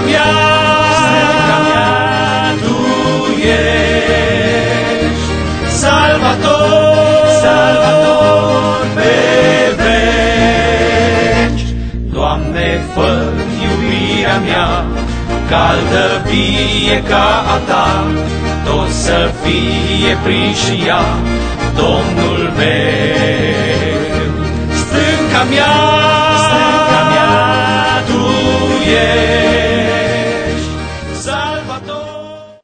mea, Tu ești Salvator pe veci. Doamne, fă iubirea mea caldă vie ca a Ta, tot să fie prinși ea Domnul meu. Stânca mea,